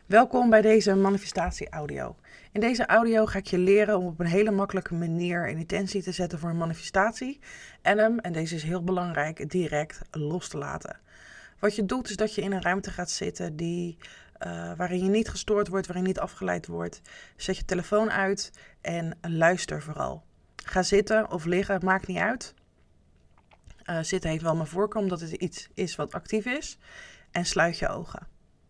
Welkom bij deze manifestatie-audio. In deze audio ga ik je leren om op een hele makkelijke manier een intentie te zetten voor een manifestatie en hem, en deze is heel belangrijk, direct los te laten. Wat je doet is dat je in een ruimte gaat zitten waarin je niet gestoord wordt, waarin je niet afgeleid wordt. Zet je telefoon uit en luister vooral. Ga zitten of liggen, maakt niet uit. Zitten heeft wel mijn voorkeur omdat het iets is wat actief is. En sluit je ogen.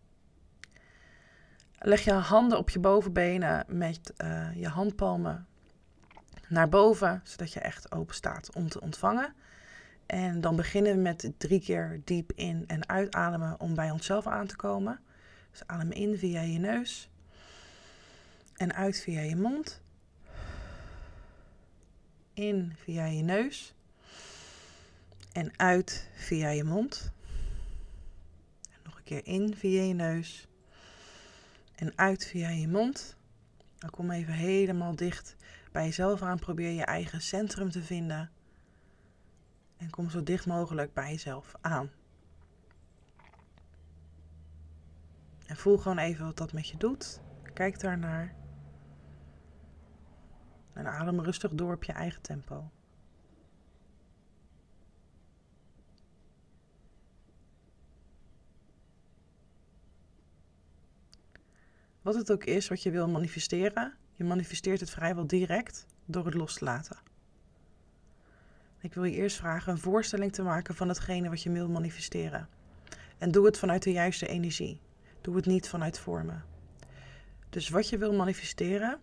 Leg je handen op je bovenbenen met je handpalmen naar boven, zodat je echt open staat om te ontvangen. En dan beginnen we met 3 keer diep in- en uitademen om bij onszelf aan te komen. Dus adem in via je neus en uit via je mond. In via je neus en uit via je mond. En nog een keer in via je neus en uit via je mond. Dan kom even helemaal dicht bij jezelf aan. Probeer je eigen centrum te vinden. En kom zo dicht mogelijk bij jezelf aan. En voel gewoon even wat dat met je doet. Kijk daarnaar. En adem rustig door op je eigen tempo. Wat het ook is wat je wil manifesteren, je manifesteert het vrijwel direct door het los te laten. Ik wil je eerst vragen een voorstelling te maken van hetgene wat je wil manifesteren. En doe het vanuit de juiste energie. Doe het niet vanuit vormen. Dus wat je wil manifesteren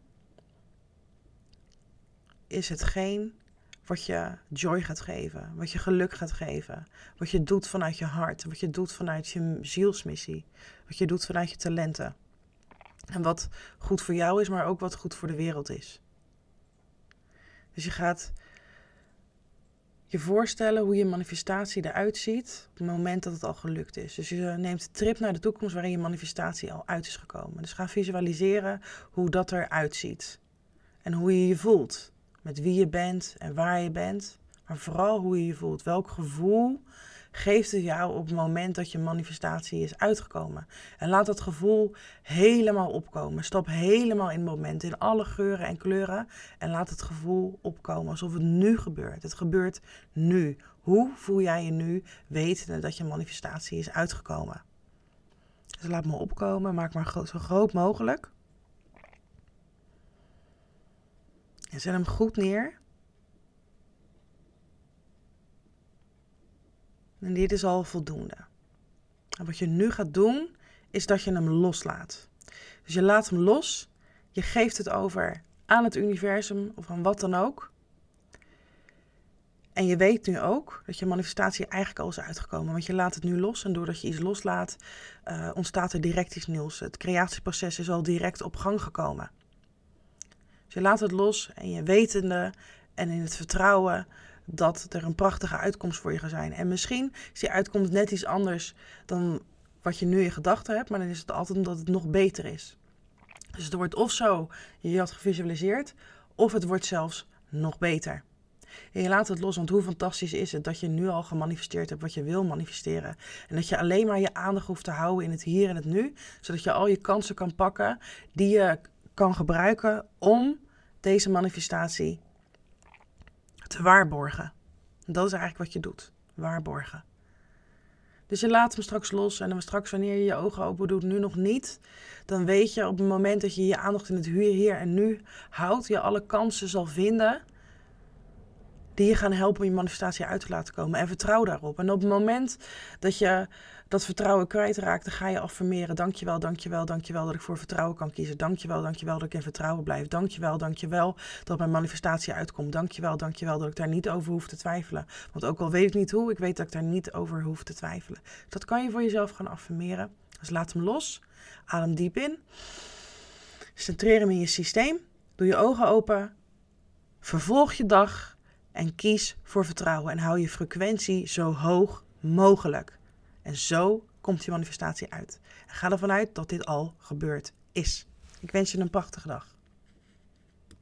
is hetgeen wat je joy gaat geven, wat je geluk gaat geven, wat je doet vanuit je hart, wat je doet vanuit je zielsmissie, wat je doet vanuit je talenten. En wat goed voor jou is, maar ook wat goed voor de wereld is. Dus je gaat je voorstellen hoe je manifestatie eruit ziet op het moment dat het al gelukt is. Dus je neemt een trip naar de toekomst waarin je manifestatie al uit is gekomen. Dus ga visualiseren hoe dat eruit ziet. En hoe je je voelt. Met wie je bent en waar je bent. Maar vooral hoe je je voelt. Welk gevoel geeft het jou op het moment dat je manifestatie is uitgekomen. En laat dat gevoel helemaal opkomen. Stap helemaal in het moment, in alle geuren en kleuren. En laat het gevoel opkomen alsof het nu gebeurt. Het gebeurt nu. Hoe voel jij je nu, wetende dat je manifestatie is uitgekomen? Dus laat me opkomen, maak maar zo groot mogelijk. En zet hem goed neer. En dit is al voldoende. En wat je nu gaat doen, is dat je hem loslaat. Dus je laat hem los. Je geeft het over aan het universum of aan wat dan ook. En je weet nu ook dat je manifestatie eigenlijk al is uitgekomen. Want je laat het nu los. En doordat je iets loslaat, ontstaat er direct iets nieuws. Het creatieproces is al direct op gang gekomen. Dus je laat het los en je wetende en in het vertrouwen dat er een prachtige uitkomst voor je gaat zijn. En misschien is die uitkomst net iets anders dan wat je nu in gedachten hebt, maar dan is het altijd omdat het nog beter is. Dus het wordt of zo je had gevisualiseerd, of het wordt zelfs nog beter. En je laat het los, want hoe fantastisch is het dat je nu al gemanifesteerd hebt wat je wil manifesteren. En dat je alleen maar je aandacht hoeft te houden in het hier en het nu, zodat je al je kansen kan pakken die je kan gebruiken om deze manifestatie te waarborgen. Dat is eigenlijk wat je doet. Waarborgen. Dus je laat hem straks los. En dan straks wanneer je je ogen open doet, nu nog niet. Dan weet je op het moment dat je je aandacht in het hier en nu houdt. Je alle kansen zal vinden die je gaan helpen om je manifestatie uit te laten komen. En vertrouw daarop. En op het moment dat je dat vertrouwen kwijtraakt, dan ga je affirmeren. Dankjewel, dankjewel, dankjewel dat ik voor vertrouwen kan kiezen. Dankjewel, dankjewel dat ik in vertrouwen blijf. Dankjewel, dankjewel dat mijn manifestatie uitkomt. Dankjewel, dankjewel dat ik daar niet over hoef te twijfelen. Want ook al weet ik niet hoe, ik weet dat ik daar niet over hoef te twijfelen. Dat kan je voor jezelf gaan affirmeren. Dus laat hem los. Adem diep in. Centreer hem in je systeem. Doe je ogen open. Vervolg je dag. En kies voor vertrouwen en hou je frequentie zo hoog mogelijk. En zo komt je manifestatie uit. En ga ervan uit dat dit al gebeurd is. Ik wens je een prachtige dag.